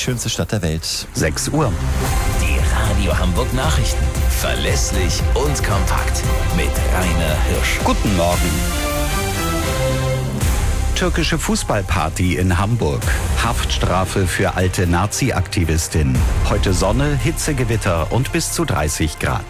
schönste Stadt der Welt. 6 Uhr. Die Radio Hamburg Nachrichten. Verlässlich und kompakt. Mit Rainer Hirsch. Guten Morgen. Türkische Fußballparty in Hamburg. Haftstrafe für alte Nazi-Aktivistin. Heute Sonne, Hitzegewitter und bis zu 30 Grad.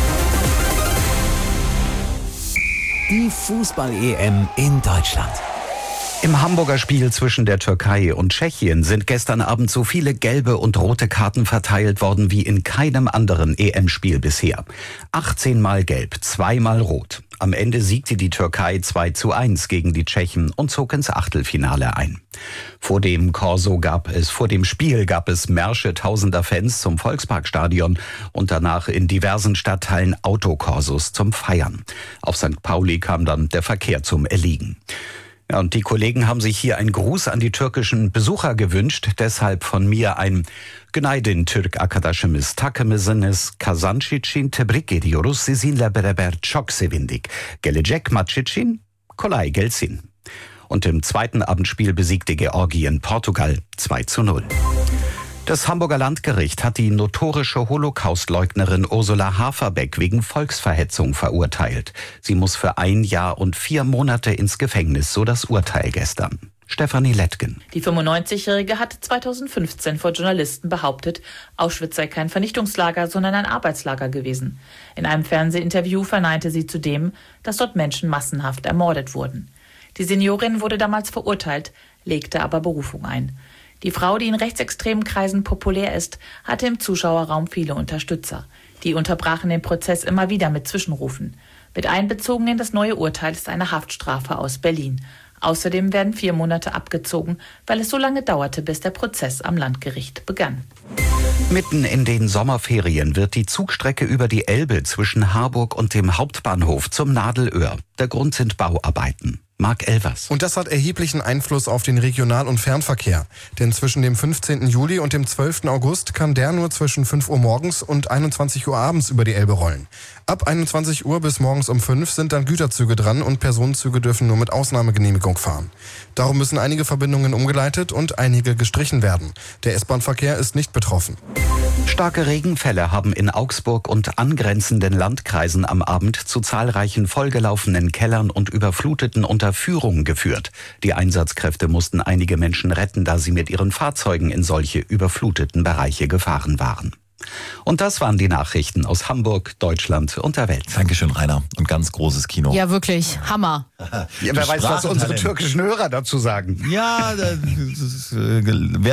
Die Fußball-EM in Deutschland. Im Hamburger Spiel zwischen der Türkei und Tschechien sind gestern Abend so viele gelbe und rote Karten verteilt worden wie in keinem anderen EM-Spiel bisher. 18 Mal gelb, 2 Mal rot. Am Ende siegte die Türkei 2:1 gegen die Tschechen und zog ins Achtelfinale ein. Vor dem Spiel gab es Märsche tausender Fans zum Volksparkstadion und danach in diversen Stadtteilen Autokorsos zum Feiern. Auf St. Pauli kam dann der Verkehr zum Erliegen. Ja, und die Kollegen haben sich hier einen Gruß an die türkischen Besucher gewünscht. Deshalb von mir ein Günaydın Türk arkadaşımız takımınız kazanç için tebrik ediyoruz. Sizinle beraber çok sevindik. Gelecek maç için kolay gelsin. Und im zweiten Abendspiel besiegte Georgien Portugal 2:0. Das Hamburger Landgericht hat die notorische Holocaustleugnerin Ursula Haferbeck wegen Volksverhetzung verurteilt. Sie muss für 1 Jahr und 4 Monate ins Gefängnis, so das Urteil gestern. Stefanie Lettgen. Die 95-Jährige hatte 2015 vor Journalisten behauptet, Auschwitz sei kein Vernichtungslager, sondern ein Arbeitslager gewesen. In einem Fernsehinterview verneinte sie zudem, dass dort Menschen massenhaft ermordet wurden. Die Seniorin wurde damals verurteilt, legte aber Berufung ein. Die Frau, die in rechtsextremen Kreisen populär ist, hatte im Zuschauerraum viele Unterstützer. Die unterbrachen den Prozess immer wieder mit Zwischenrufen. Mit einbezogen in das neue Urteil ist eine Haftstrafe aus Berlin. Außerdem werden 4 Monate abgezogen, weil es so lange dauerte, bis der Prozess am Landgericht begann. Mitten in den Sommerferien wird die Zugstrecke über die Elbe zwischen Harburg und dem Hauptbahnhof zum Nadelöhr. Der Grund sind Bauarbeiten. Marc Elvers. Und das hat erheblichen Einfluss auf den Regional- und Fernverkehr. Denn zwischen dem 15. Juli und dem 12. August kann der nur zwischen 5 Uhr morgens und 21 Uhr abends über die Elbe rollen. Ab 21 Uhr bis morgens um 5 sind dann Güterzüge dran und Personenzüge dürfen nur mit Ausnahmegenehmigung fahren. Darum müssen einige Verbindungen umgeleitet und einige gestrichen werden. Der S-Bahn-Verkehr ist nicht betroffen. Starke Regenfälle haben in Augsburg und angrenzenden Landkreisen am Abend zu zahlreichen vollgelaufenen Kellern und überfluteten Unterführungen geführt. Die Einsatzkräfte mussten einige Menschen retten, da sie mit ihren Fahrzeugen in solche überfluteten Bereiche gefahren waren. Und das waren die Nachrichten aus Hamburg, Deutschland und der Welt. Dankeschön, Rainer. Und ganz großes Kino. Ja, wirklich. Hammer. Ja, wer weiß, was unsere türkischen Hörer dazu sagen. Ja, das ist,